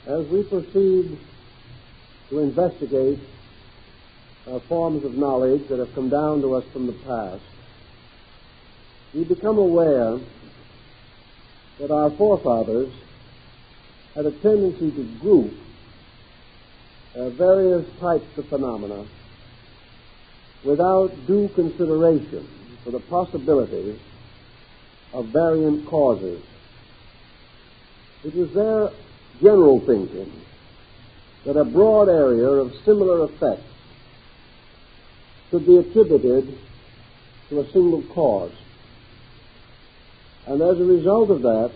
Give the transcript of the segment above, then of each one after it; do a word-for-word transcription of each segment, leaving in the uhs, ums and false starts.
As we proceed to investigate uh, forms of knowledge that have come down to us from the past, we become aware that our forefathers had a tendency to group uh, various types of phenomena without due consideration for the possibility of variant causes. It was their general thinking that a broad area of similar effects could be attributed to a single cause. And as a result of that,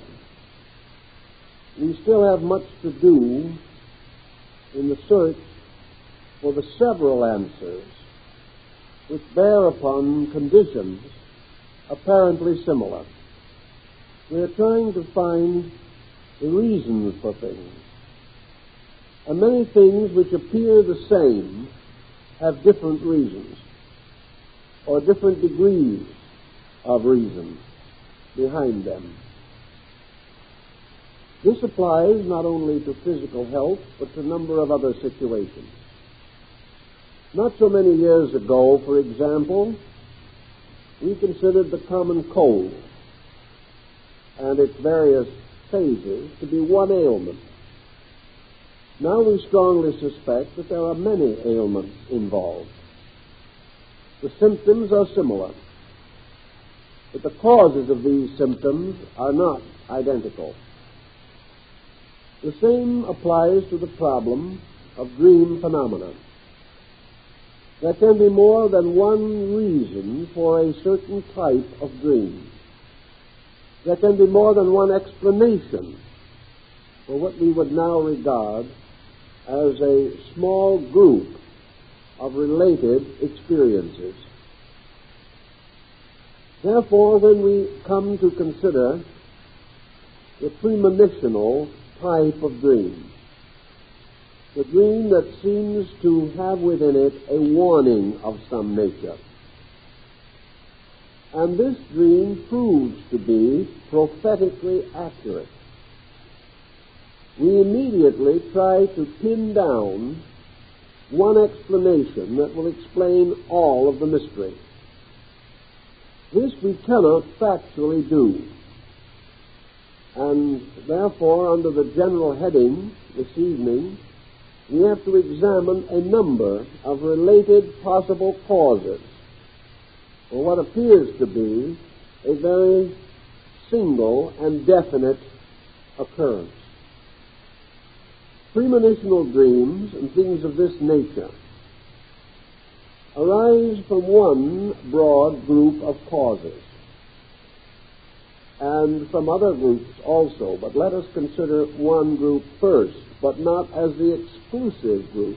we still have much to do in the search for the several answers which bear upon conditions apparently similar. We are trying to find the reasons for things. And many things which appear the same have different reasons, or different degrees of reason behind them. This applies not only to physical health, but to a number of other situations. Not so many years ago, for example, we considered the common cold and its various phases to be one ailment. Now we strongly suspect that there are many ailments involved. The symptoms are similar, but the causes of these symptoms are not identical. The same applies to the problem of dream phenomena. There can be more than one reason for a certain type of dream. There can be more than one explanation for what we would now regard as a small group of related experiences. Therefore, when we come to consider the premonitional type of dream, the dream that seems to have within it a warning of some nature, and this dream proves to be prophetically accurate, we immediately try to pin down one explanation that will explain all of the mystery. This we cannot factually do, and therefore, under the general heading this evening, we have to examine a number of related possible causes for what appears to be a very single and definite occurrence. Premonitional dreams and things of this nature arise from one broad group of causes, and from other groups also, but let us consider one group first, but not as the exclusive group.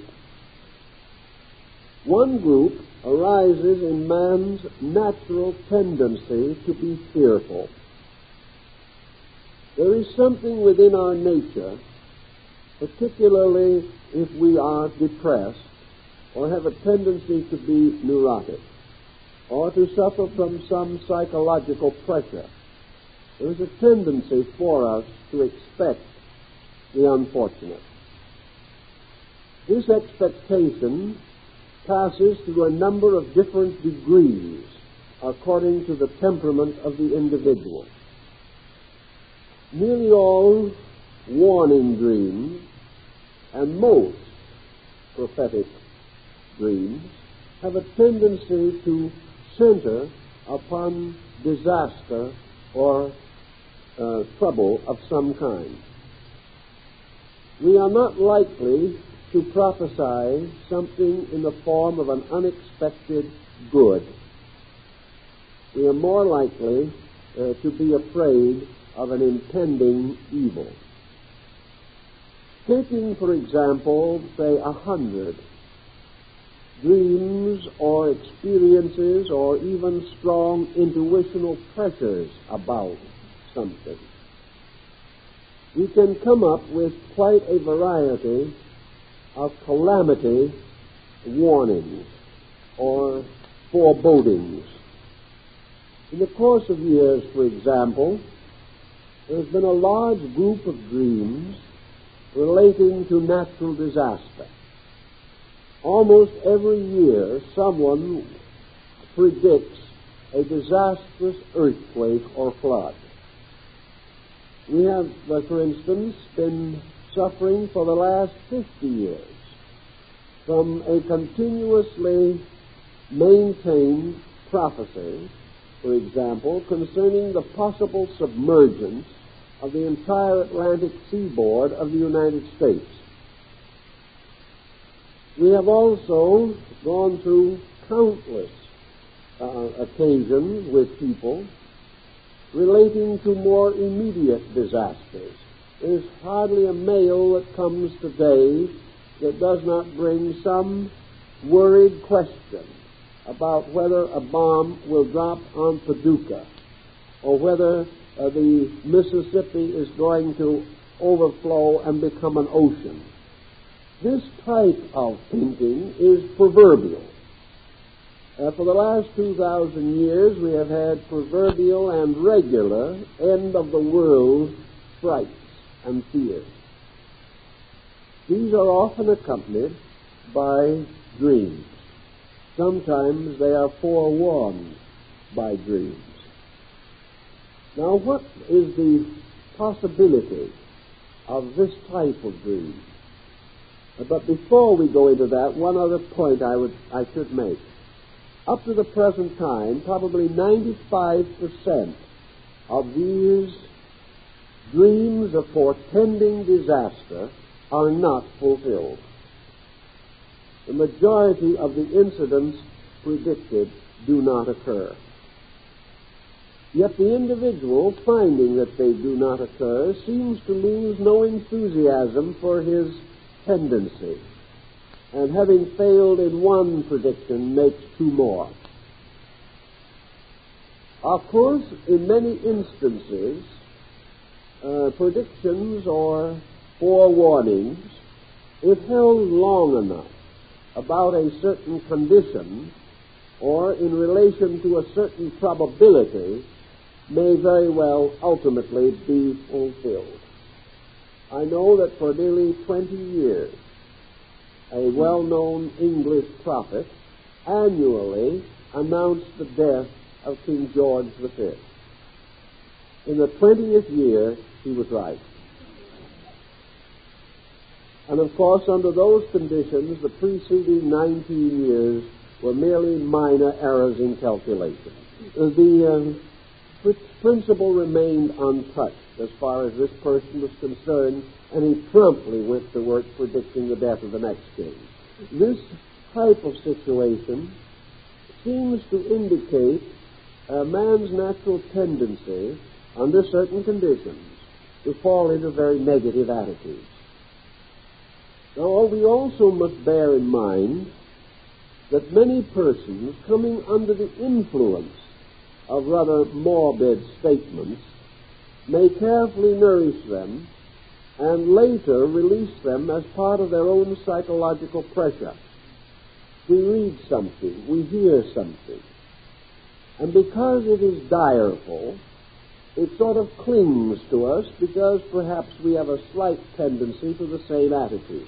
One group arises in man's natural tendency to be fearful. There is something within our nature, particularly if we are depressed or have a tendency to be neurotic or to suffer from some psychological pressure. There is a tendency for us to expect the unfortunate. This expectation passes through a number of different degrees according to the temperament of the individual. Nearly all warning dreams and most prophetic dreams have a tendency to center upon disaster or uh, trouble of some kind. We are not likely to prophesy something in the form of an unexpected good. We are more likely uh, to be afraid of an impending evil. Taking, for example, say a hundred dreams or experiences or even strong intuitional pressures about something, we can come up with quite a variety of calamity warnings or forebodings. In the course of years, for example, there's been a large group of dreams relating to natural disaster. Almost every year, someone predicts a disastrous earthquake or flood. We have, uh, for instance, been suffering for the last fifty years from a continuously maintained prophecy, for example, concerning the possible submergence of the entire Atlantic seaboard of the United States. We have also gone through countless uh, occasions with people relating to more immediate disasters. There's hardly a mail that comes today that does not bring some worried question about whether a bomb will drop on Paducah or whether uh, the Mississippi is going to overflow and become an ocean. This type of thinking is proverbial. Uh, for the last two thousand years, we have had proverbial and regular end-of-the-world frights and fears. These are often accompanied by dreams. Sometimes they are forewarned by dreams. Now, what is the possibility of this type of dream? But before we go into that, one other point I would I should make. Up to the present time, probably ninety-five percent of these dreams of portending disaster are not fulfilled. The majority of the incidents predicted do not occur. Yet the individual, finding that they do not occur, seems to lose no enthusiasm for his tendency, and having failed in one prediction, makes two more. Of course, in many instances, uh, predictions or forewarnings, if held long enough about a certain condition or in relation to a certain probability, may very well ultimately be fulfilled. I know that for nearly twenty years, a well-known English prophet annually announced the death of King George the Fifth. In the twentieth year, he was right. And of course, under those conditions, the preceding nineteen years were merely minor errors in calculation. The uh, principle remained untouched as far as this person was concerned, and he promptly went to work predicting the death of the next king. This type of situation seems to indicate a man's natural tendency, under certain conditions, to fall into very negative attitudes. Now, we also must bear in mind that many persons coming under the influence of rather morbid statements may carefully nourish them and later release them as part of their own psychological pressure. We read something, we hear something, and because it is direful, it sort of clings to us because perhaps we have a slight tendency to the same attitude.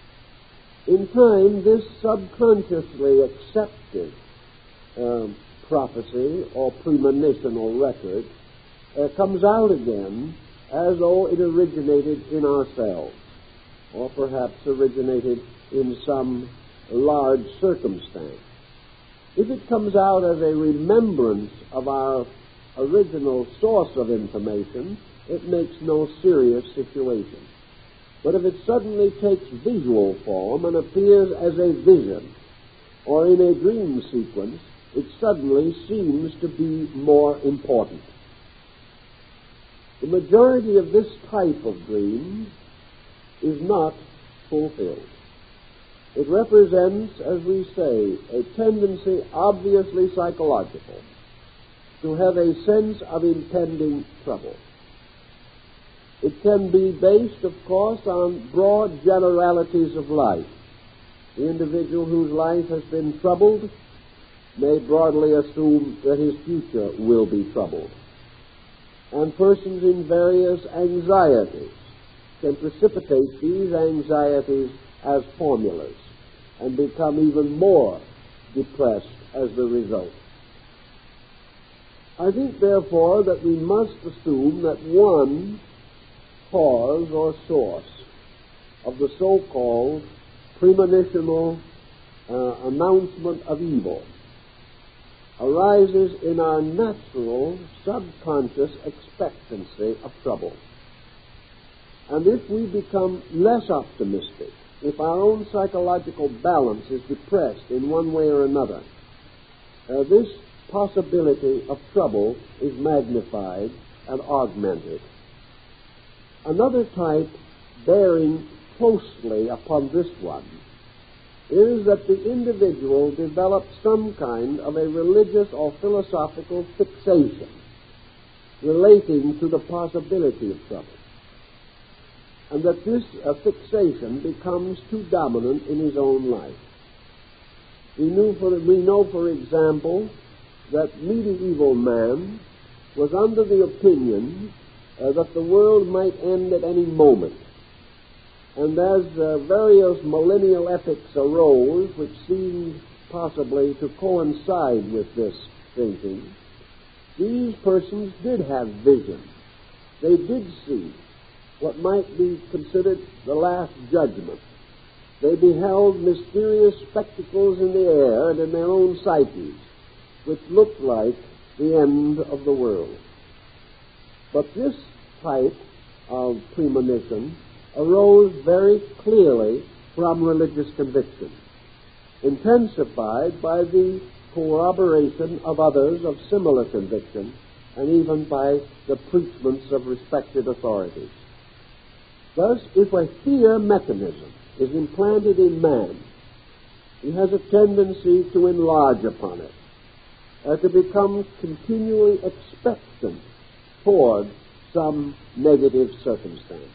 In time, this subconsciously accepted um, prophecy or premonition or record uh, comes out again as though it originated in ourselves, or perhaps originated in some large circumstance. If it comes out as a remembrance of our original source of information, it makes no serious situation. But if it suddenly takes visual form and appears as a vision or in a dream sequence, it suddenly seems to be more important. The majority of this type of dream is not fulfilled. It represents, as we say, a tendency obviously psychological to have a sense of impending trouble. It can be based, of course, on broad generalities of life. The individual whose life has been troubled may broadly assume that his future will be troubled. And persons in various anxieties can precipitate these anxieties as formulas and become even more depressed as the result. I think, therefore, that we must assume that one cause or source of the so-called premonitional uh, announcement of evil arises in our natural subconscious expectancy of trouble. And if we become less optimistic, if our own psychological balance is depressed in one way or another, uh, this possibility of trouble is magnified and augmented. Another type bearing closely upon this one is that the individual develops some kind of a religious or philosophical fixation relating to the possibility of trouble, and that this uh, fixation becomes too dominant in his own life. We, knew for, we know, for example, that medieval man was under the opinion uh, that the world might end at any moment. And as uh, various millennial epics arose, which seemed possibly to coincide with this thinking, these persons did have vision. They did see what might be considered the last judgment. They beheld mysterious spectacles in the air and in their own psyches, which looked like the end of the world. But this type of premonition arose very clearly from religious conviction, intensified by the corroboration of others of similar conviction, and even by the preachments of respected authorities. Thus, if a fear mechanism is implanted in man, he has a tendency to enlarge upon it, uh, to become continually expectant toward some negative circumstance.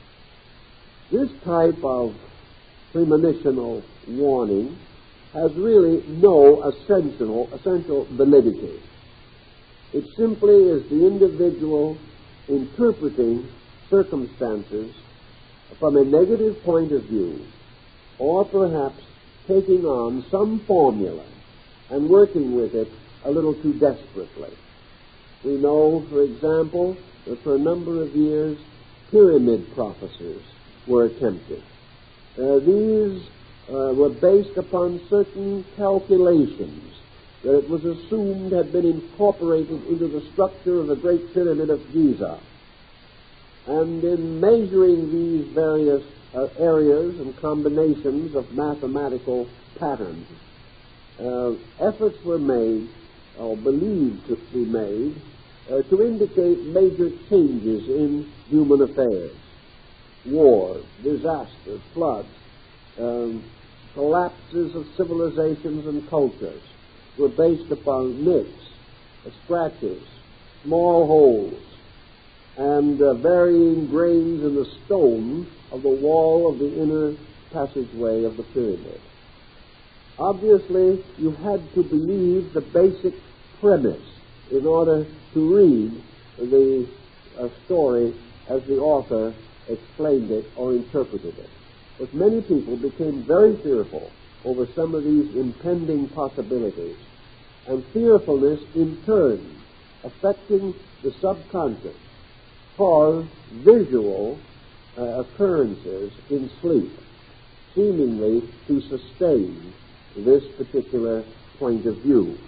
This type of premonitional warning has really no essential, essential validity. It simply is the individual interpreting circumstances from a negative point of view, or perhaps taking on some formula and working with it a little too desperately. We know, for example, that for a number of years, pyramid prophecies were attempted. Uh, these uh, were based upon certain calculations that it was assumed had been incorporated into the structure of the Great Pyramid of Giza. And in measuring these various uh, areas and combinations of mathematical patterns, uh, efforts were made, or believed to be made, uh, to indicate major changes in human affairs. Wars, disasters, floods, um, collapses of civilizations and cultures were based upon nicks, uh, scratches, small holes, and uh, varying grains in the stone of the wall of the inner passageway of the pyramid. Obviously, you had to believe the basic premise in order to read the uh, story as the author explained it or interpreted it. But many people became very fearful over some of these impending possibilities, and fearfulness in turn, affecting the subconscious, caused visual uh, occurrences in sleep, seemingly to sustain this particular point of view.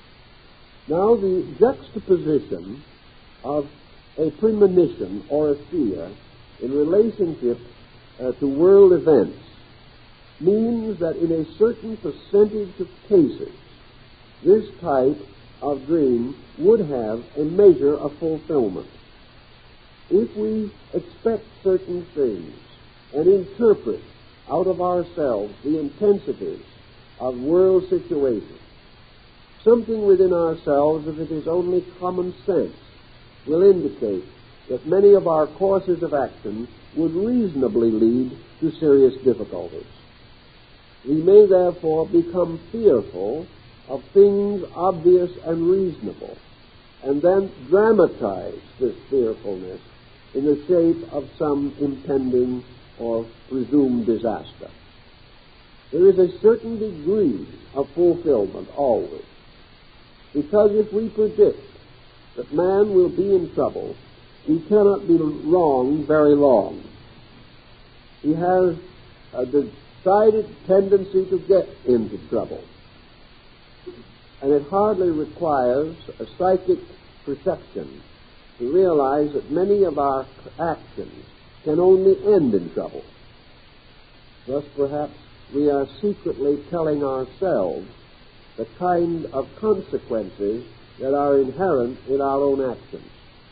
Now, the juxtaposition of a premonition or a fear in relationship uh, to world events means that in a certain percentage of cases, this type of dream would have a measure of fulfillment. If we expect certain things and interpret out of ourselves the intensities of world situations, something within ourselves, if it is only common sense, will indicate that many of our courses of action would reasonably lead to serious difficulties. We may therefore become fearful of things obvious and reasonable, and then dramatize this fearfulness in the shape of some impending or presumed disaster. There is a certain degree of fulfillment always, because if we predict that man will be in trouble, he cannot be wrong very long. He has a decided tendency to get into trouble, and it hardly requires a psychic perception to realize that many of our actions can only end in trouble. Thus, perhaps, we are secretly telling ourselves the kind of consequences that are inherent in our own actions.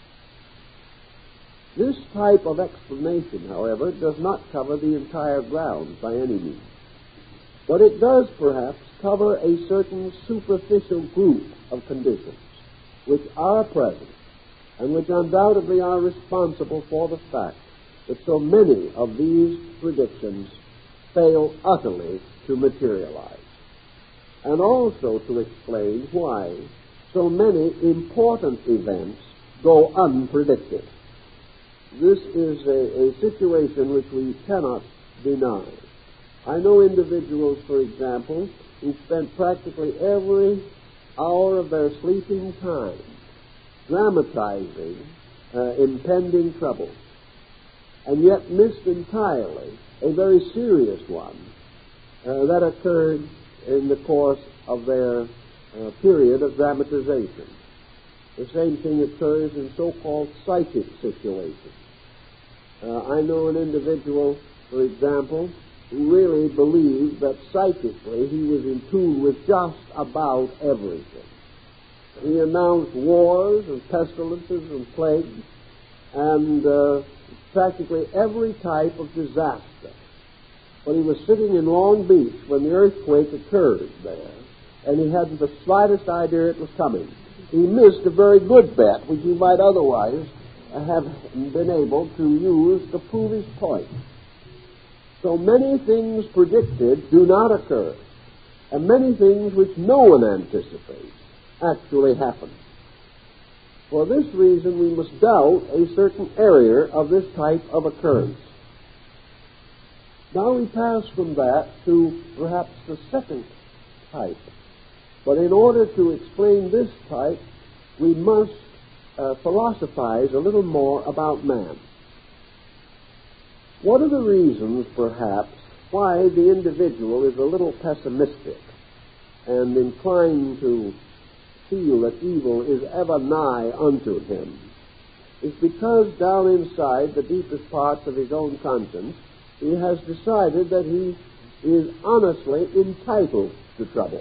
This type of explanation, however, does not cover the entire ground by any means, but it does perhaps cover a certain superficial group of conditions which are present and which undoubtedly are responsible for the fact that so many of these predictions fail utterly to materialize, and also to explain why so many important events go unpredicted. This is a, a situation which we cannot deny. I know individuals, for example, who spent practically every hour of their sleeping time dramatizing uh, impending trouble, and yet missed entirely a very serious one uh, that occurred in the course of their uh, period of dramatization. The same thing occurs in so-called psychic situations. Uh, I know an individual, for example, who really believed that psychically he was in tune with just about everything. He announced wars and pestilences and plagues and uh, practically every type of disaster. But he was sitting in Long Beach when the earthquake occurred there, and he hadn't the slightest idea it was coming. He missed a very good bet, which he might otherwise have been able to use to prove his point. So many things predicted do not occur, and many things which no one anticipates actually happen. For this reason, we must doubt a certain area of this type of occurrence. Now we pass from that to perhaps the second type. But in order to explain this type, we must uh, philosophize a little more about man. What are the reasons, perhaps, why the individual is a little pessimistic and inclined to feel that evil is ever nigh unto him? It's because down inside the deepest parts of his own conscience, he has decided that he is honestly entitled to trouble.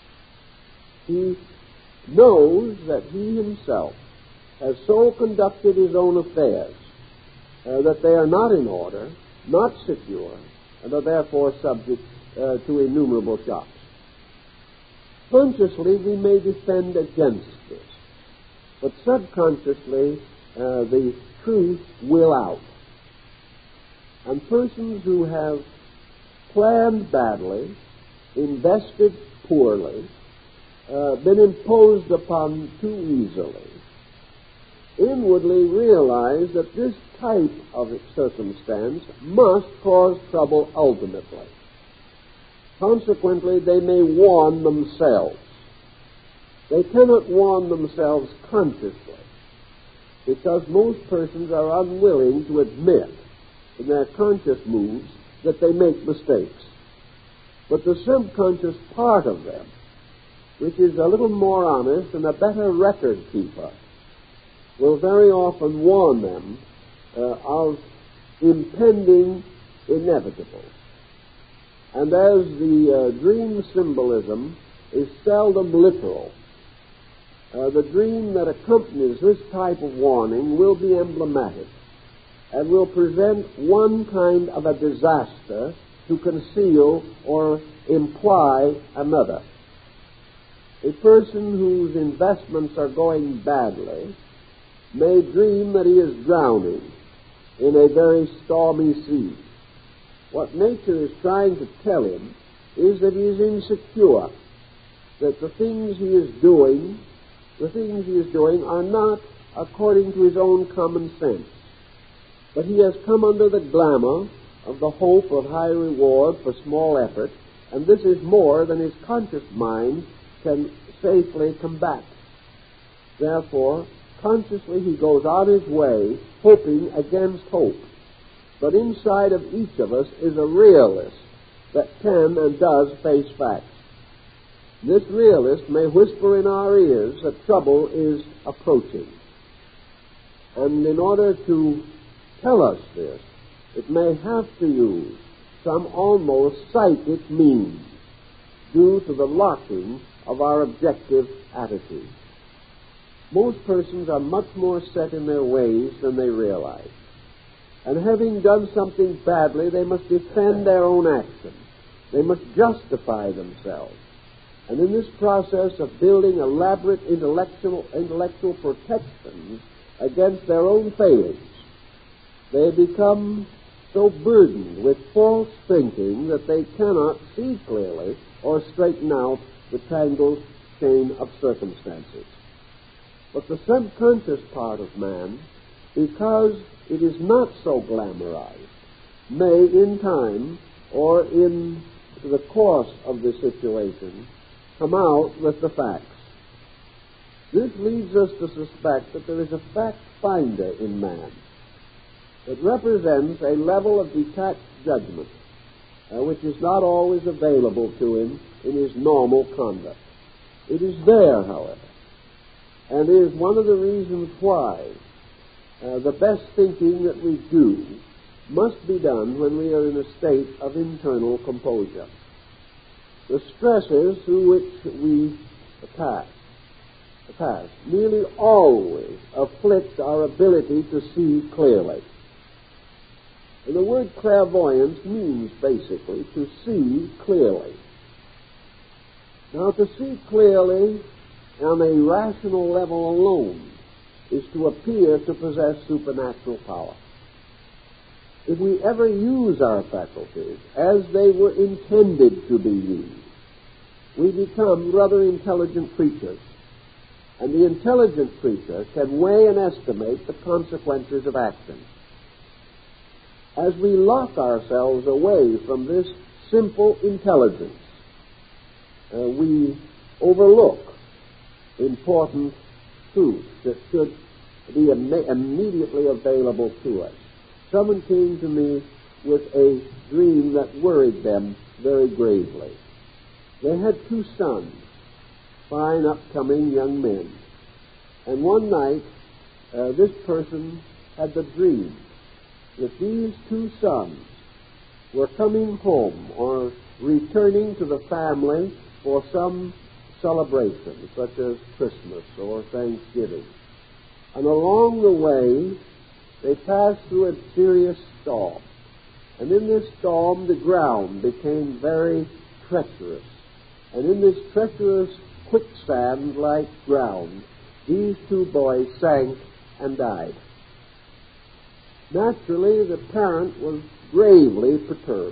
He knows that he himself has so conducted his own affairs uh, that they are not in order, not secure, and are therefore subject uh, to innumerable shocks. Consciously, we may defend against this, but subconsciously, uh, the truth will out. And persons who have planned badly, invested poorly, uh, been imposed upon too easily, inwardly realize that this type of circumstance must cause trouble ultimately. Consequently, they may warn themselves. They cannot warn themselves consciously, because most persons are unwilling to admit in their conscious moves that they make mistakes. But the subconscious part of them, which is a little more honest and a better record keeper, will very often warn them uh, of impending inevitables. And as the uh, dream symbolism is seldom literal, uh, the dream that accompanies this type of warning will be emblematic and will present one kind of a disaster to conceal or imply another. A person whose investments are going badly may dream that he is drowning in a very stormy sea. What nature is trying to tell him is that he is insecure, that the things he is doing, the things he is doing are not according to his own common sense, but he has come under the glamour of the hope of high reward for small effort, and this is more than his conscious mind can safely combat. Therefore, consciously he goes on his way, hoping against hope. But inside of each of us is a realist that can and does face facts. This realist may whisper in our ears that trouble is approaching. And in order to tell us this, it may have to use some almost psychic means due to the locking of our objective attitude. Most persons are much more set in their ways than they realize. And having done something badly, they must defend their own action. They must justify themselves. And in this process of building elaborate intellectual, intellectual protections against their own failings, they become so burdened with false thinking that they cannot see clearly or straighten out the tangled chain of circumstances. But the subconscious part of man, because it is not so glamorized, may in time or in the course of the situation come out with the facts. This leads us to suspect that there is a fact finder in man. It represents a level of detached judgment uh, which is not always available to him in his normal conduct. It is there, however, and is one of the reasons why uh, the best thinking that we do must be done when we are in a state of internal composure. The stresses through which we pass, pass nearly always afflict our ability to see clearly. And the word clairvoyance means basically to see clearly. Now, to see clearly on a rational level alone is to appear to possess supernatural power. If we ever use our faculties as they were intended to be used, we become rather intelligent creatures. And the intelligent creature can weigh and estimate the consequences of action. As we lock ourselves away from this simple intelligence, uh, we overlook important truths that should be Im- immediately available to us. Someone came to me with a dream that worried them very gravely. They had two sons, fine upcoming young men. And one night, uh, this person had the dream that these two sons were coming home or returning to the family for some celebration, such as Christmas or Thanksgiving. And along the way, they passed through a serious storm. And in this storm, the ground became very treacherous. And in this treacherous quicksand-like ground, these two boys sank and died. Naturally, the parent was gravely perturbed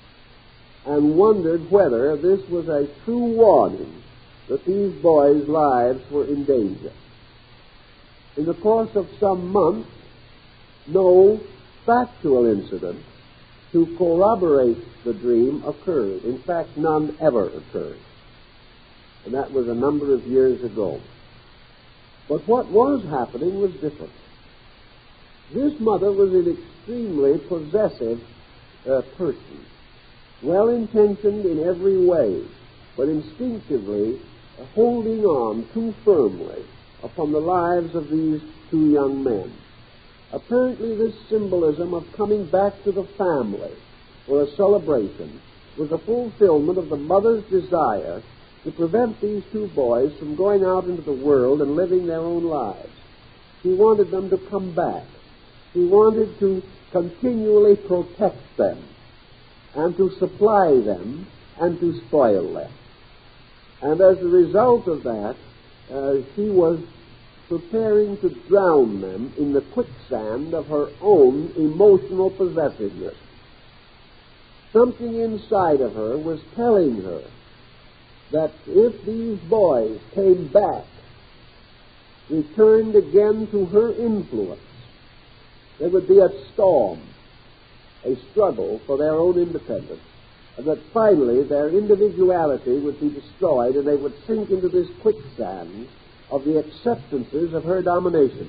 and wondered whether this was a true warning that these boys' lives were in danger. In the course of some months, no factual incident to corroborate the dream occurred. In fact, none ever occurred. And that was a number of years ago. But what was happening was different. This mother was an extremely possessive uh, person, well-intentioned in every way, but instinctively uh, holding on too firmly upon the lives of these two young men. Apparently, this symbolism of coming back to the family for a celebration was a fulfillment of the mother's desire to prevent these two boys from going out into the world and living their own lives. She wanted them to come back. She wanted to continually protect them and to supply them and to spoil them. And as a result of that, uh, she was preparing to drown them in the quicksand of her own emotional possessiveness. Something inside of her was telling her that if these boys came back, returned again to her influence, there would be a storm, a struggle for their own independence, and that finally their individuality would be destroyed and they would sink into this quicksand of the acceptances of her domination.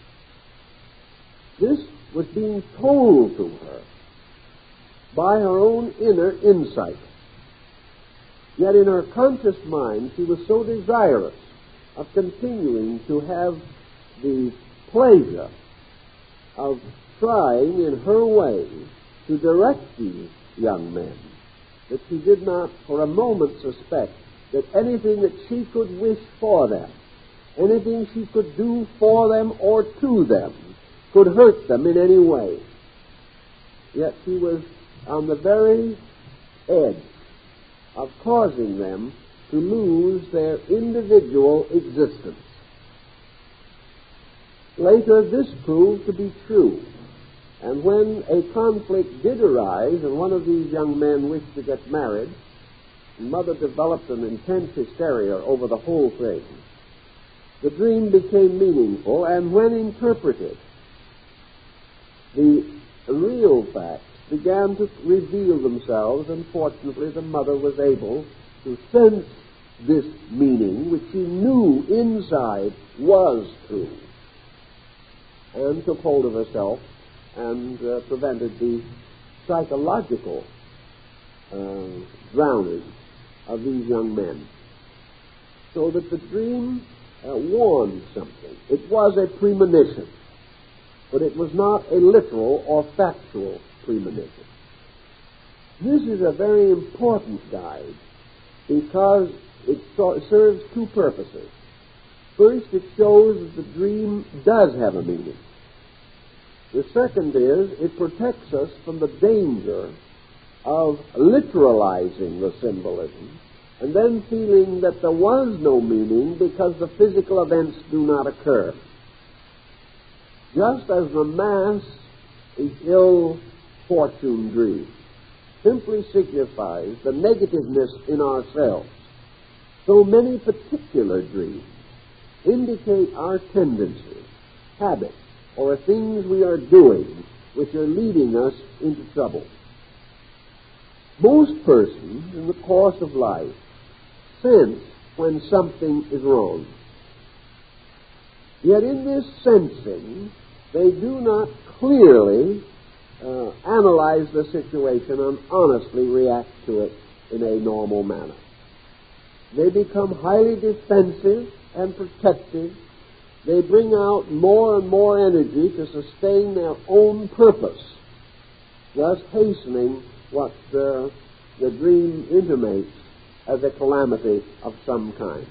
This was being told to her by her own inner insight. Yet in her conscious mind, she was so desirous of continuing to have the pleasure of trying in her way to direct these young men that she did not for a moment suspect that anything that she could wish for them, anything she could do for them or to them, could hurt them in any way. Yet she was on the very edge of causing them to lose their individual existence. Later, this proved to be true, and when a conflict did arise and one of these young men wished to get married, the mother developed an intense hysteria over the whole thing. The dream became meaningful, and when interpreted, the real facts began to reveal themselves, and fortunately the mother was able to sense this meaning, which she knew inside was true, and took hold of herself and uh, prevented the psychological uh, drowning of these young men. So that the dream uh, warned something. It was a premonition, but it was not a literal or factual premonition. This is a very important guide because it so- serves two purposes. First, it shows that the dream does have a meaning. The second is it protects us from the danger of literalizing the symbolism and then feeling that there was no meaning because the physical events do not occur. Just as the mass ill fortune dream simply signifies the negativeness in ourselves, so many particular dreams indicate our tendencies, habits, or things we are doing which are leading us into trouble. Most persons in the course of life sense when something is wrong. Yet in this sensing, they do not clearly uh, analyze the situation and honestly react to it in a normal manner. They become highly defensive and protective. They bring out more and more energy to sustain their own purpose, thus hastening what uh, the dream intimates as a calamity of some kind.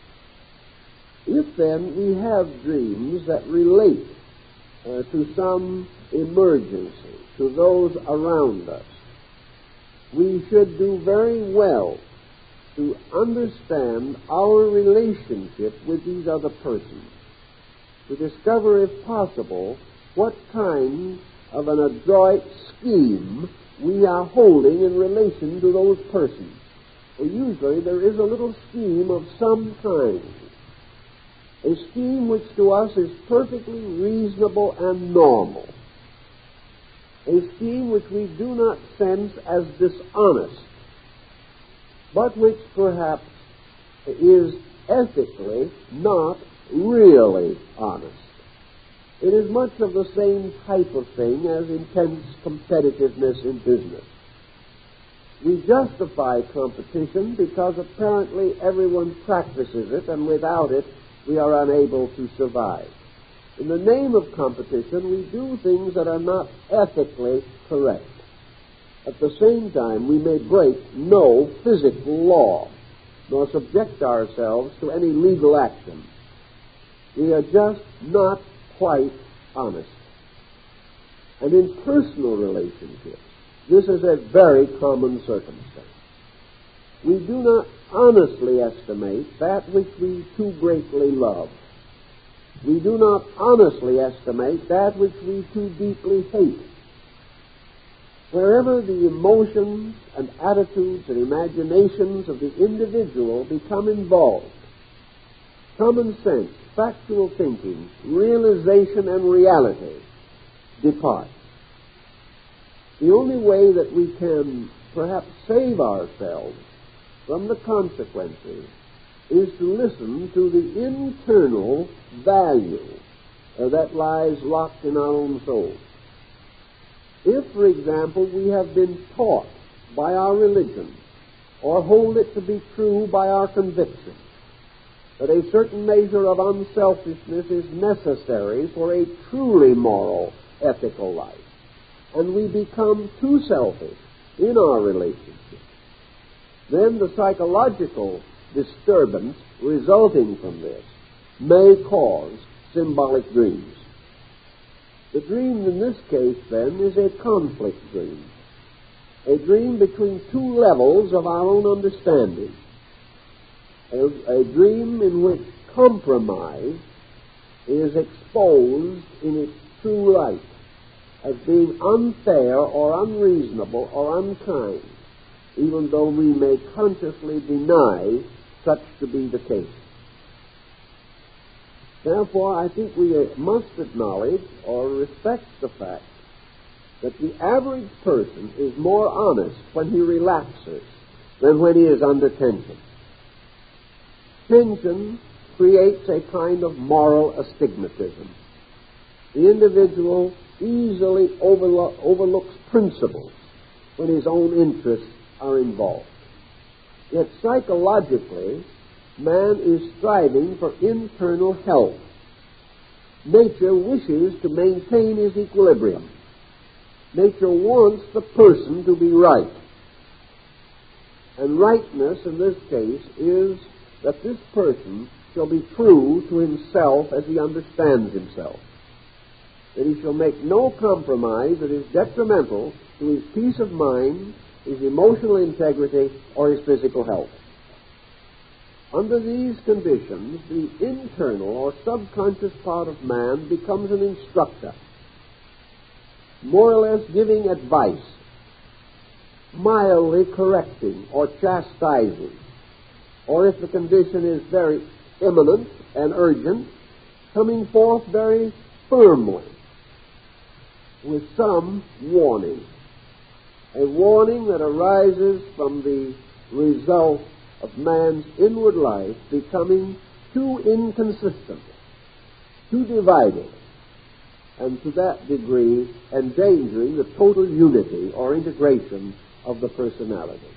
If then we have dreams that relate uh, to some emergency, to those around us, we should do very well to understand our relationship with these other persons, to discover, if possible, what kind of an adroit scheme we are holding in relation to those persons. For usually there is a little scheme of some kind, a scheme which to us is perfectly reasonable and normal, a scheme which we do not sense as dishonest, but which perhaps is ethically not really honest. It is much of the same type of thing as intense competitiveness in business. We justify competition because apparently everyone practices it, and without it we are unable to survive. In the name of competition, we do things that are not ethically correct. At the same time, we may break no physical law, nor subject ourselves to any legal action. We are just not quite honest. And in personal relationships, this is a very common circumstance. We do not honestly estimate that which we too greatly love. We do not honestly estimate that which we too deeply hate. Wherever the emotions and attitudes and imaginations of the individual become involved, common sense, factual thinking, realization, and reality depart. The only way that we can perhaps save ourselves from the consequences is to listen to the internal value uh, that lies locked in our own souls. If, for example, we have been taught by our religion or hold it to be true by our conviction that a certain measure of unselfishness is necessary for a truly moral, ethical life, and we become too selfish in our relationship, then the psychological disturbance resulting from this may cause symbolic dreams. The dream in this case, then, is a conflict dream, a dream between two levels of our own understanding, a, a dream in which compromise is exposed in its true light as being unfair or unreasonable or unkind, even though we may consciously deny such to be the case. Therefore, I think we must acknowledge or respect the fact that the average person is more honest when he relaxes than when he is under tension. Tension creates a kind of moral astigmatism. The individual easily overlo- overlooks principles when his own interests are involved. Yet psychologically, man is striving for internal health. Nature wishes to maintain his equilibrium. Nature wants the person to be right. And rightness in this case is that this person shall be true to himself as he understands himself. That he shall make no compromise that is detrimental to his peace of mind, his emotional integrity, or his physical health. Under these conditions, the internal or subconscious part of man becomes an instructor, more or less giving advice, mildly correcting or chastising, or if the condition is very imminent and urgent, coming forth very firmly with some warning, a warning that arises from the result of man's inward life becoming too inconsistent, too divided, and to that degree endangering the total unity or integration of the personality.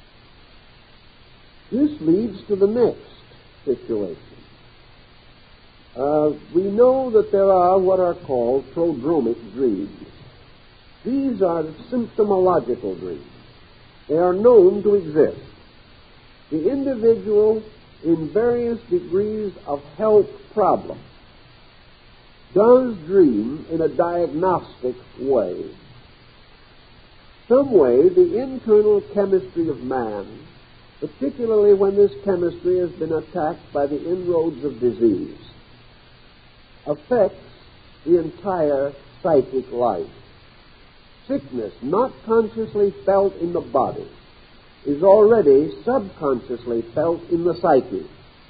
This leads to the next situation. Uh, we know that there are what are called prodromic dreams. These are symptomological dreams. They are known to exist. The individual, in various degrees of health problem, does dream in a diagnostic way. Some way, the internal chemistry of man, particularly when this chemistry has been attacked by the inroads of disease, affects the entire psychic life. Sickness, not consciously felt in the body, is already subconsciously felt in the psyche.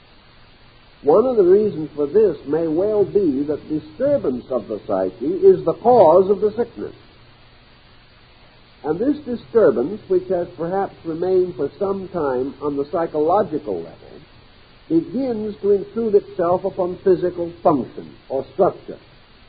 One of the reasons for this may well be that disturbance of the psyche is the cause of the sickness. And this disturbance, which has perhaps remained for some time on the psychological level, begins to intrude itself upon physical function or structure.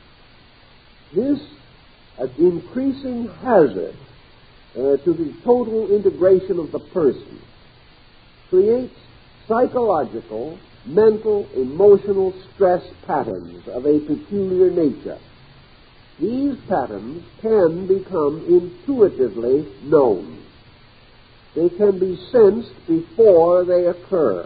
This uh, increasing hazard uh, to the total integration of the person creates psychological, mental, emotional stress patterns of a peculiar nature. These patterns can become intuitively known. They can be sensed before they occur.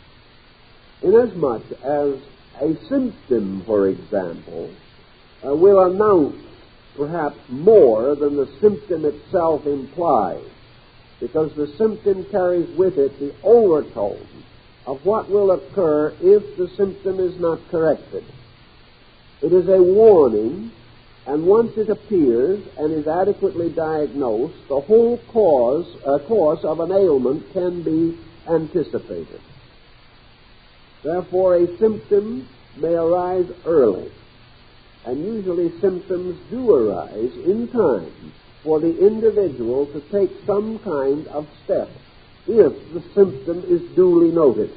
Inasmuch as a symptom, for example, uh, will announce perhaps more than the symptom itself implies, because the symptom carries with it the overtone of what will occur if the symptom is not corrected. It is a warning, and once it appears and is adequately diagnosed, the whole cause, uh, course of an ailment can be anticipated. Therefore, a symptom may arise early, And usually symptoms do arise in time for the individual to take some kind of step if the symptom is duly noted.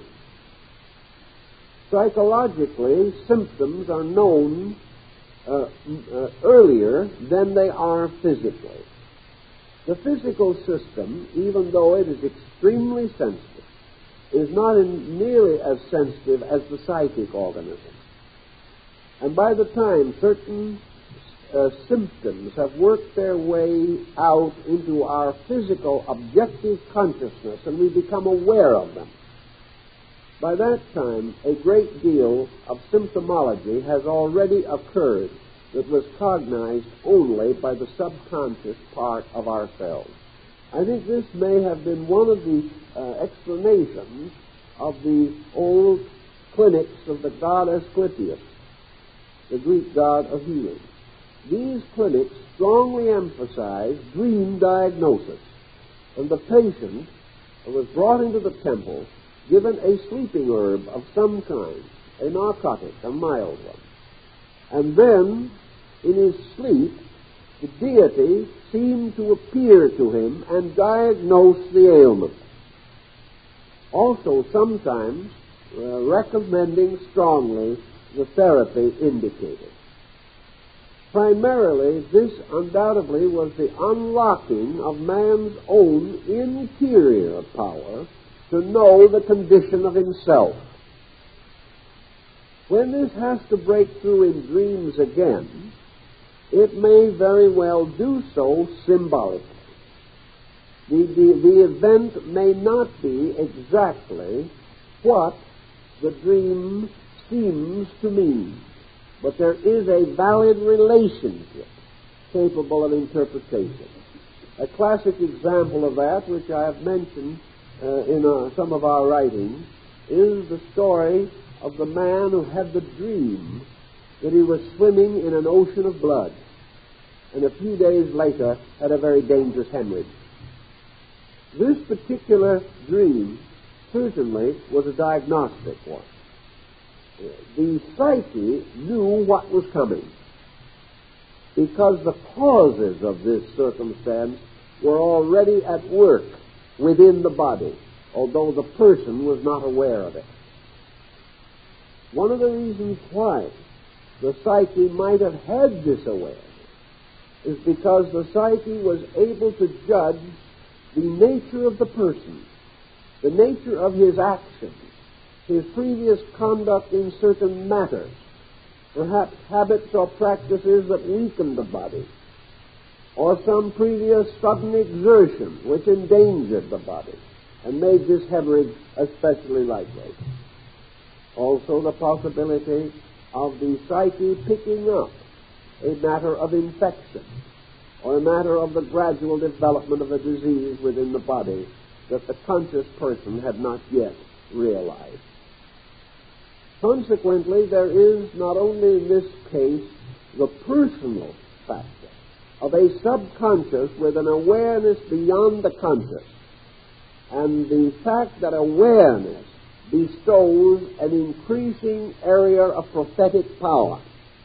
Psychologically, symptoms are known uh, uh, earlier than they are physically. The physical system, even though it is extremely sensitive, is not in nearly as sensitive as the psychic organism. And by the time certain uh, symptoms have worked their way out into our physical objective consciousness and we become aware of them, by that time a great deal of symptomology has already occurred that was cognized only by the subconscious part of ourselves. I think this may have been one of the uh, explanations of the old clinics of the god Asclepius, the Greek god of healing. These clinics strongly emphasized dream diagnosis, and the patient was brought into the temple, given a sleeping herb of some kind, a narcotic, a mild one, and then, in his sleep, the deity seemed to appear to him and diagnose the ailment. Also, sometimes uh, recommending strongly the therapy indicated. Primarily, this undoubtedly was the unlocking of man's own interior power to know the condition of himself. When this has to break through in dreams again, it may very well do so symbolically. The, the, the event may not be exactly what the dream seems to mean, but there is a valid relationship capable of interpretation. A classic example of that, which I have mentioned uh, in uh, some of our writings, is the story of the man who had the dream that he was swimming in an ocean of blood, and a few days later had a very dangerous hemorrhage. This particular dream certainly was a diagnostic one. The psyche knew what was coming, because the causes of this circumstance were already at work within the body, although the person was not aware of it. One of the reasons why the psyche might have had this awareness is because the psyche was able to judge the nature of the person, the nature of his actions, his previous conduct in certain matters, perhaps habits or practices that weakened the body, or some previous sudden exertion which endangered the body and made this hemorrhage especially likely. Also the possibility of the psyche picking up a matter of infection or a matter of the gradual development of a disease within the body that the conscious person had not yet realized. Consequently, there is not only in this case the personal factor of a subconscious with an awareness beyond the conscious, and the fact that awareness bestows an increasing area of prophetic power.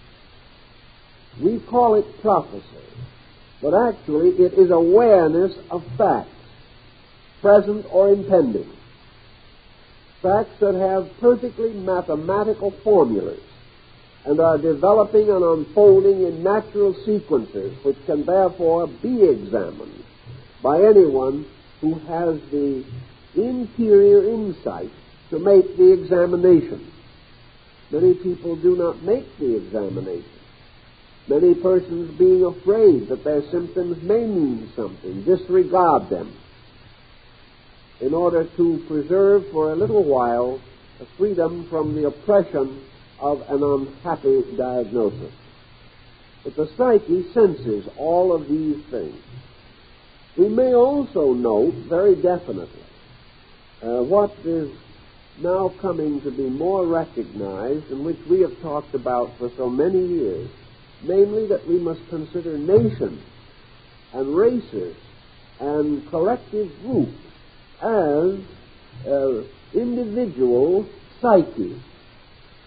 We call it prophecy, but actually it is awareness of facts, present or impending. Facts that have perfectly mathematical formulas and are developing and unfolding in natural sequences which can therefore be examined by anyone who has the interior insight to make the examination. Many people do not make the examination. Many persons, being afraid that their symptoms may mean something, disregard them in order to preserve for a little while the freedom from the oppression of an unhappy diagnosis. But the psyche senses all of these things. We may also note very definitely uh, what is now coming to be more recognized and which we have talked about for so many years, namely that we must consider nations and races and collective groups as uh, individual psyches.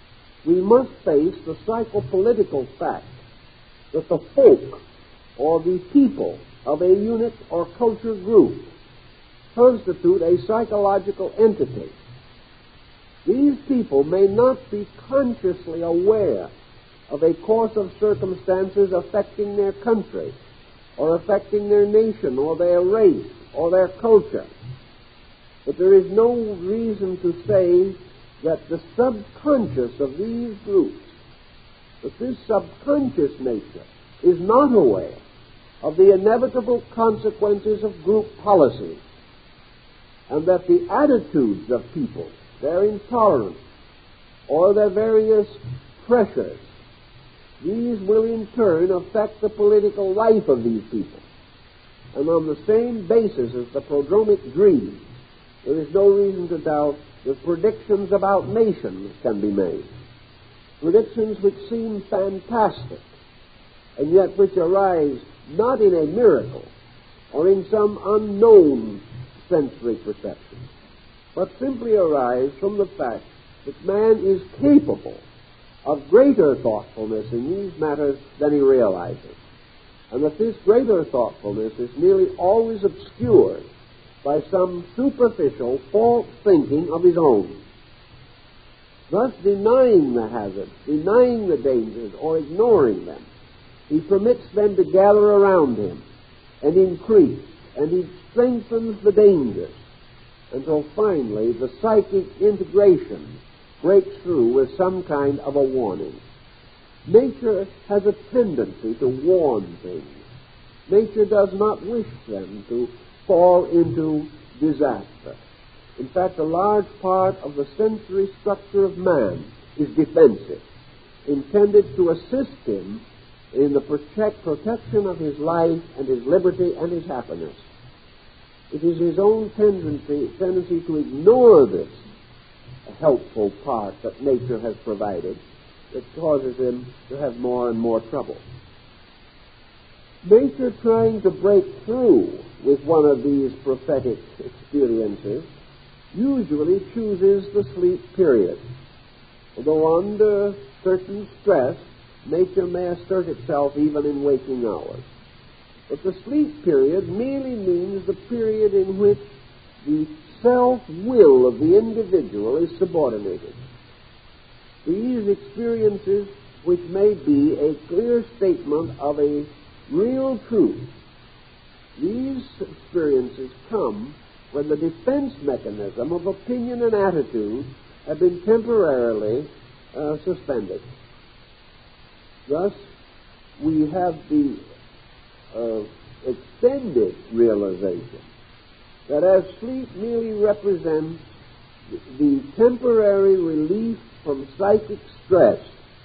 we must face the psychopolitical fact that the folk or the people of a unit or culture group constitute a psychological entity. These people may not be consciously aware of a course of circumstances affecting their country or affecting their nation or their race or their culture. But there is no reason to say that the subconscious of these groups, that this subconscious nature is not aware of the inevitable consequences of group policy, and that the attitudes of people, their intolerance, or their various pressures, these will in turn affect the political life of these people. And on the same basis as the prodromic dreams, there is no reason to doubt that predictions about nations can be made. Predictions which seem fantastic, and yet which arise not in a miracle or in some unknown sensory perception, but simply arise from the fact that man is capable of greater thoughtfulness in these matters than he realizes, and that this greater thoughtfulness is nearly always obscured by some superficial false thinking of his own. Thus, denying the hazards, denying the dangers, or ignoring them, he permits them to gather around him and increase, and he strengthens the dangers until finally the psychic integration breaks through with some kind of a warning. Nature has a tendency to warn things. Nature does not wish them to fall into disaster. In fact, a large part of the sensory structure of man is defensive, intended to assist him in the protect, protection of his life and his liberty and his happiness. It is his own tendency, tendency to ignore this helpful part that nature has provided that causes him to have more and more trouble. Nature, trying to break through with one of these prophetic experiences, usually chooses the sleep period. Although under certain stress, nature may assert itself even in waking hours. But the sleep period merely means the period in which the self-will of the individual is subordinated. These experiences, which may be a clear statement of a real truth, these experiences come when the defense mechanism of opinion and attitude have been temporarily uh, suspended. Thus, we have the uh, extended realization that as sleep merely represents the temporary relief from psychic stress,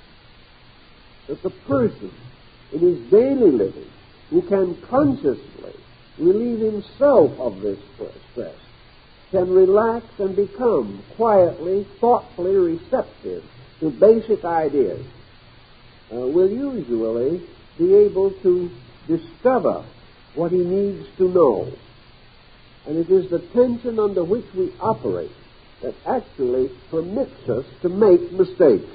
that the person in his daily living who can consciously relieve himself of this stress can relax and become quietly, thoughtfully receptive to basic ideas, uh, will usually be able to discover what he needs to know. And it is the tension under which we operate that actually permits us to make mistakes.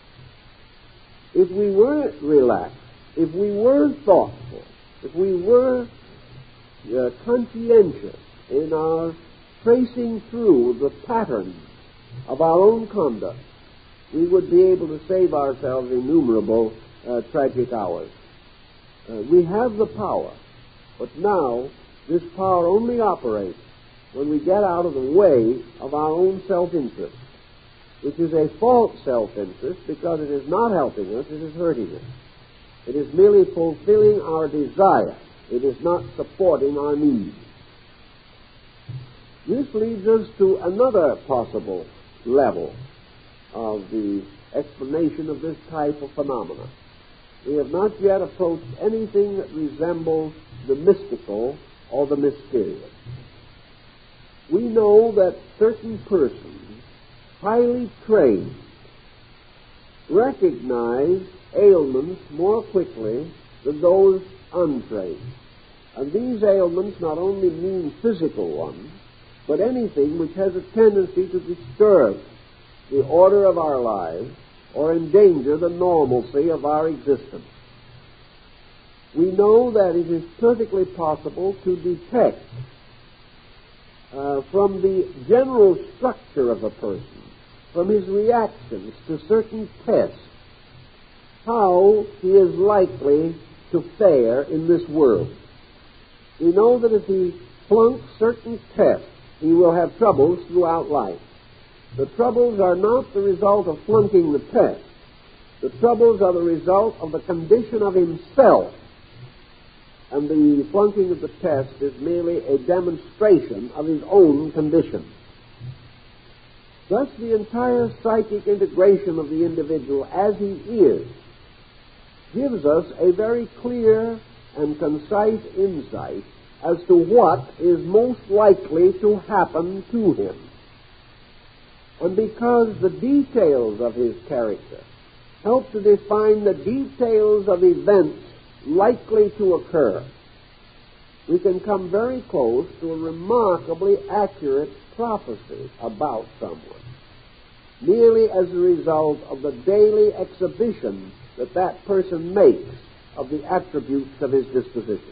If we were relaxed, if we were thoughtful, if we were uh, conscientious in our tracing through the patterns of our own conduct, we would be able to save ourselves innumerable uh, tragic hours. Uh, we have the power, but now this power only operates when we get out of the way of our own self-interest, which is a false self-interest because it is not helping us, it is hurting us. It is merely fulfilling our desire. It is not supporting our needs. This leads us to another possible level of the explanation of this type of phenomena. We have not yet approached anything that resembles the mystical or the mysterious. We know that certain persons, highly trained, recognize ailments more quickly than those untrained. And these ailments not only mean physical ones, but anything which has a tendency to disturb the order of our lives or endanger the normalcy of our existence. We know that it is perfectly possible to detect uh, from the general structure of a person, from his reactions to certain tests, how he is likely to fare in this world. We know that if he flunks certain tests, he will have troubles throughout life. The troubles are not the result of flunking the test. The troubles are the result of the condition of himself. And the flunking of the test is merely a demonstration of his own condition. Thus, the entire psychic integration of the individual as he is gives us a very clear and concise insight as to what is most likely to happen to him. And because the details of his character help to define the details of events likely to occur, we can come very close to a remarkably accurate prophecy about someone, merely as a result of the daily exhibition that that person makes of the attributes of his disposition.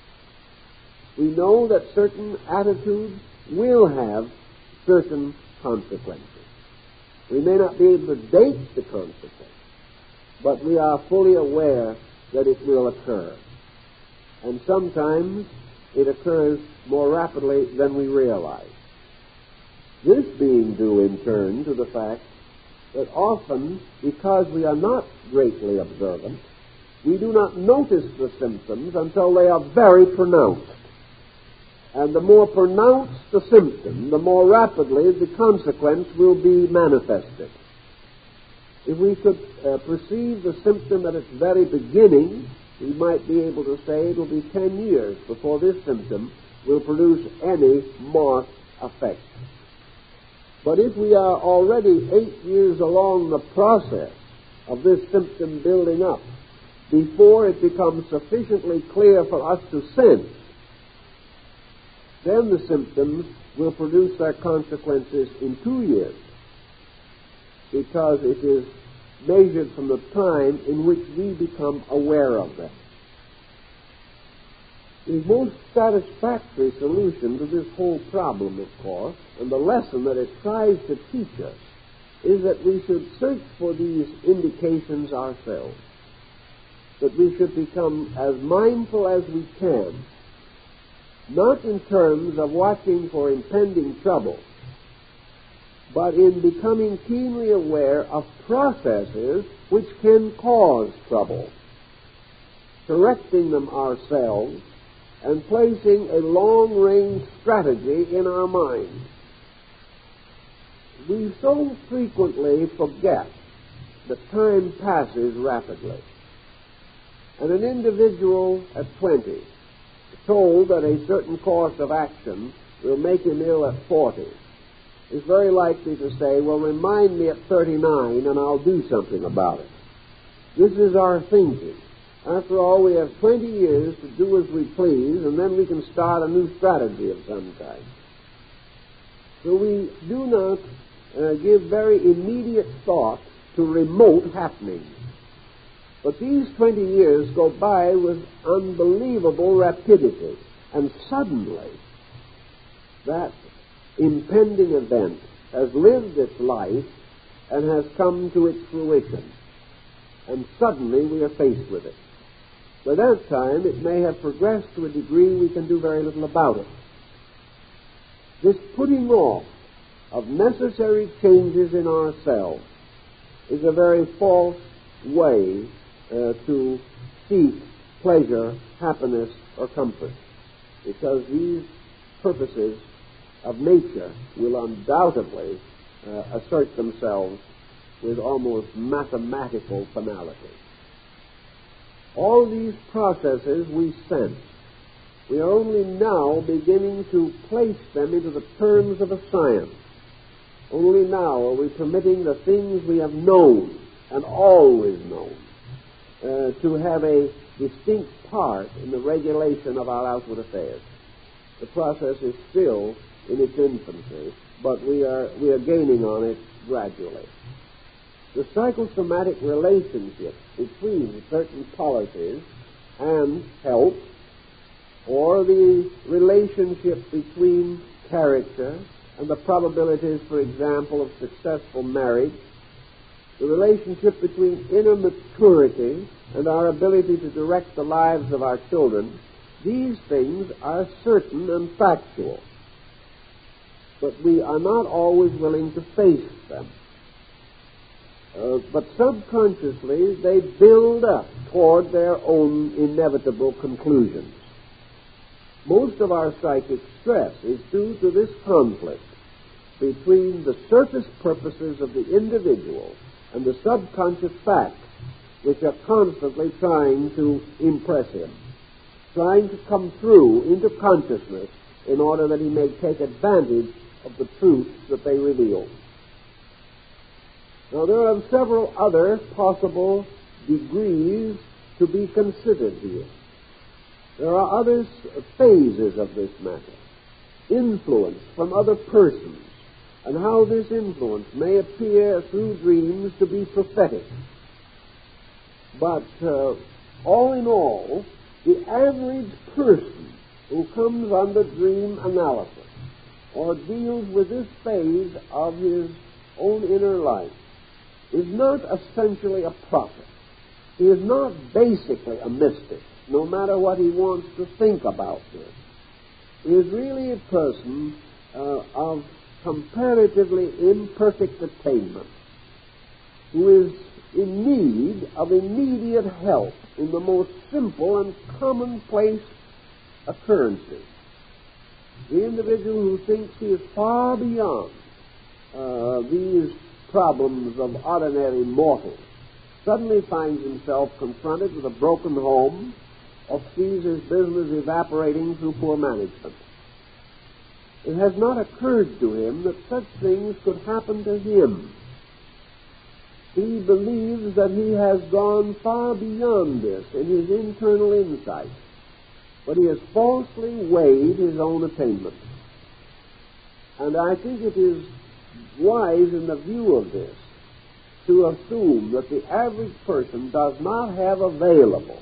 We know that certain attitudes will have certain consequences. We may not be able to date the consequence, but we are fully aware that it will occur. And sometimes it occurs more rapidly than we realize. This being due in turn to the fact that often, because we are not greatly observant, we do not notice the symptoms until they are very pronounced. And the more pronounced the symptom, the more rapidly the consequence will be manifested. If we could uh, perceive the symptom at its very beginning, we might be able to say it will be ten years before this symptom will produce any marked effect. But if we are already eight years along the process of this symptom building up, before it becomes sufficiently clear for us to sense, then the symptoms will produce their consequences in two years, because it is measured from the time in which we become aware of them. The most satisfactory solution to this whole problem, of course, and the lesson that it tries to teach us, is that we should search for these indications ourselves, that we should become as mindful as we can, not in terms of watching for impending trouble, but in becoming keenly aware of processes which can cause trouble, correcting them ourselves, and placing a long-range strategy in our mind. We so frequently forget that time passes rapidly. And an individual at twenty, told that a certain course of action will make him ill at forty, is very likely to say, well, remind me at thirty-nine and I'll do something about it. This is our thinking. After all, we have twenty years to do as we please, and then we can start a new strategy of some kind. So we do not uh, give very immediate thought to remote happenings. But these twenty years go by with unbelievable rapidity, and suddenly that impending event has lived its life and has come to its fruition. And suddenly we are faced with it. By that time, it may have progressed to a degree we can do very little about it. This putting off of necessary changes in ourselves is a very false way uh, to seek pleasure, happiness, or comfort, because these purposes of nature will undoubtedly uh, assert themselves with almost mathematical finality. All these processes we sense. We are only now beginning to place them into the terms of a science. Only now are we permitting the things we have known and always known uh, to have a distinct part in the regulation of our outward affairs. The process is still in its infancy, but we are we are gaining on it gradually. the psychosomatic relationship between certain policies and health, or the relationship between character and the probabilities, for example, of successful marriage, the relationship between inner maturity and our ability to direct the lives of our children, these things are certain and factual. But we are not always willing to face them. Uh, but subconsciously, they build up toward their own inevitable conclusions. Most of our psychic stress is due to this conflict between the surface purposes of the individual and the subconscious facts which are constantly trying to impress him, trying to come through into consciousness in order that he may take advantage of the truths that they reveal. Now, there are several other possible degrees to be considered here. There are other phases of this matter. Influence from other persons, and how this influence may appear through dreams to be prophetic. But uh, all in all, the average person who comes under dream analysis or deals with this phase of his own inner life is not essentially a prophet. He is not basically a mystic, no matter what he wants to think about this. He is really a person uh, of comparatively imperfect attainment, who is in need of immediate help in the most simple and commonplace occurrences. The individual who thinks he is far beyond uh, these problems of ordinary mortals suddenly finds himself confronted with a broken home or sees his business evaporating through poor management. It has not occurred to him that such things could happen to him. He believes that he has gone far beyond this in his internal insight, but he has falsely weighed his own attainment. And I think it is wise in the view of this to assume that the average person does not have available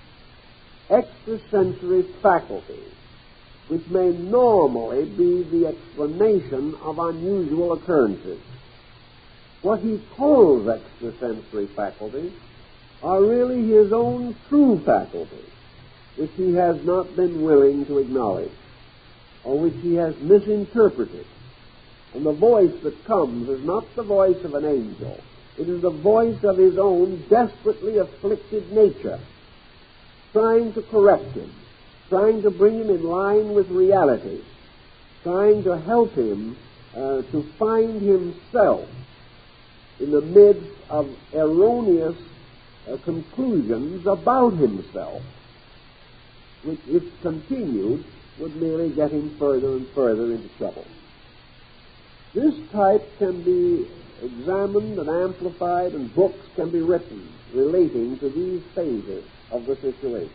extrasensory faculties which may normally be the explanation of unusual occurrences. What he calls extrasensory faculties are really his own true faculties, which he has not been willing to acknowledge, or which he has misinterpreted. And the voice that comes is not the voice of an angel. It is the voice of his own desperately afflicted nature, trying to correct him, trying to bring him in line with reality, trying to help him uh, to find himself in the midst of erroneous uh, conclusions about himself, which, if continued, would merely get him further and further into trouble. This type can be examined and amplified, and books can be written relating to these phases of the situation.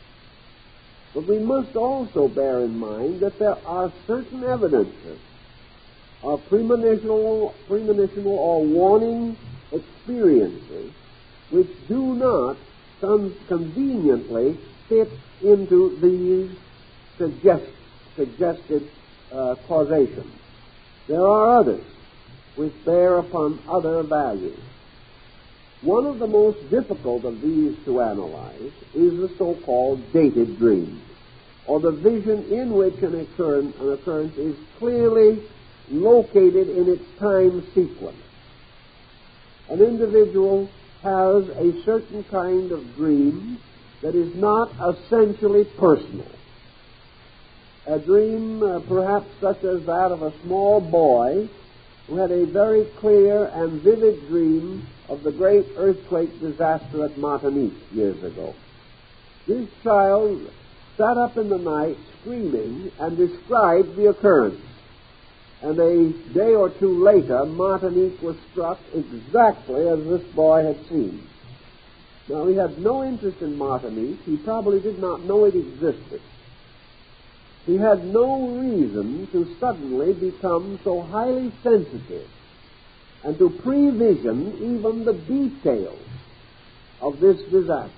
But we must also bear in mind that there are certain evidences of premonitional, premonitional or warning experiences which do not con- conveniently fit into these suggest, suggested uh, causations. There are others which bear upon other values. One of the most difficult of these to analyze is the so-called dated dream, or the vision in which an occurrence, an occurrence is clearly located in its time sequence. An individual has a certain kind of dream that is not essentially personal. A dream uh, perhaps such as that of a small boy who had a very clear and vivid dream of the great earthquake disaster at Martinique years ago. This child sat up in the night screaming and described the occurrence. And a day or two later, Martinique was struck exactly as this boy had seen. Now, he had no interest in Martinique. He probably did not know it existed. He had no reason to suddenly become so highly sensitive and to prevision even the details of this disaster.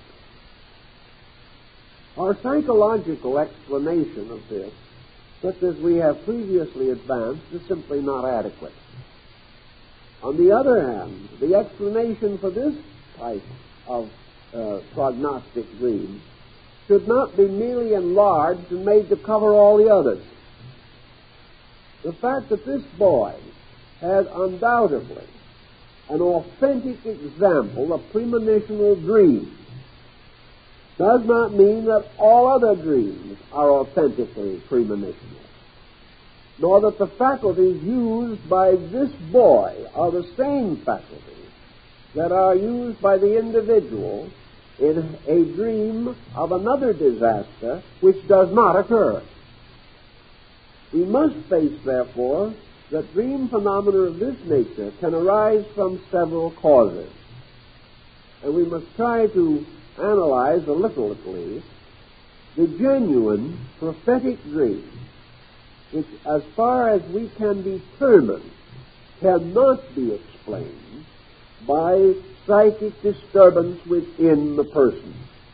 Our psychological explanation of this, such as we have previously advanced, is simply not adequate. On the other hand, the explanation for this type of uh, prognostic dream should not be merely enlarged and made to cover all the others. The fact that this boy had undoubtedly an authentic example of premonitional dreams does not mean that all other dreams are authentically premonitional, nor that the faculties used by this boy are the same faculties that are used by the individual in a dream of another disaster which does not occur. We must face, therefore, that dream phenomena of this nature can arise from several causes, and we must try to analyze a little at least the genuine prophetic dream, which, as far as we can determine, cannot be explained by psychic disturbance within the person.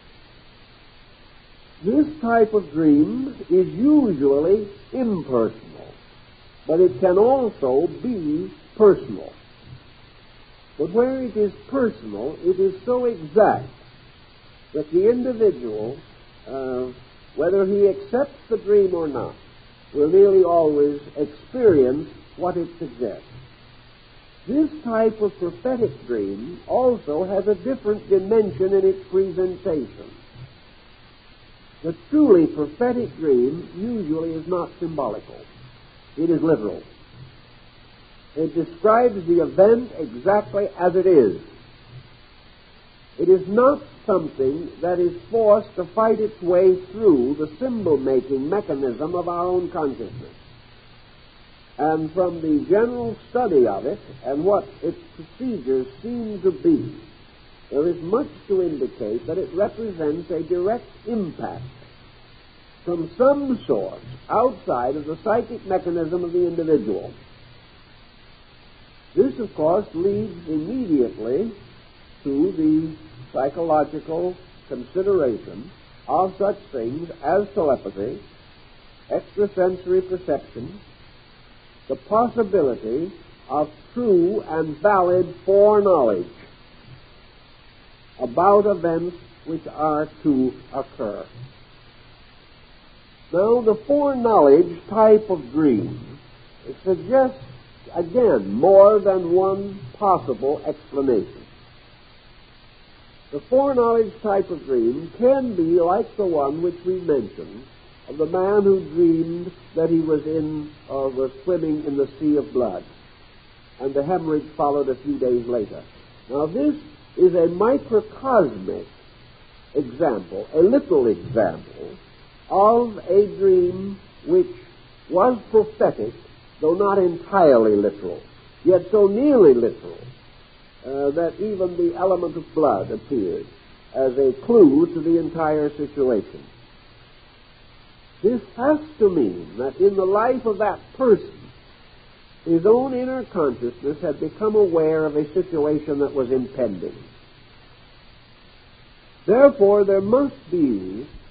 This type of dream is usually impersonal, but it can also be personal. But where it is personal, it is so exact that the individual, uh, whether he accepts the dream or not, will nearly always experience what it suggests. This type of prophetic dream also has a different dimension in its presentation. The truly prophetic dream usually is not symbolical. It is literal. It describes the event exactly as it is. It is not something that is forced to fight its way through the symbol-making mechanism of our own consciousness. And from the general study of it and what its procedures seem to be, there is much to indicate that it represents a direct impact from some source outside of the psychic mechanism of the individual. This, of course, leads immediately to the psychological consideration of such things as telepathy, extrasensory perception, the possibility of true and valid foreknowledge about events which are to occur. Now, the foreknowledge type of dream suggests, again, more than one possible explanation. The foreknowledge type of dream can be like the one which we mentioned of the man who dreamed that he was in or was swimming in the sea of blood, and the hemorrhage followed a few days later. Now, this is a microcosmic example, a little example, of a dream which was prophetic, though not entirely literal, yet so nearly literal uh, that even the element of blood appeared as a clue to the entire situation. This has to mean that in the life of that person, his own inner consciousness had become aware of a situation that was impending. Therefore, there must be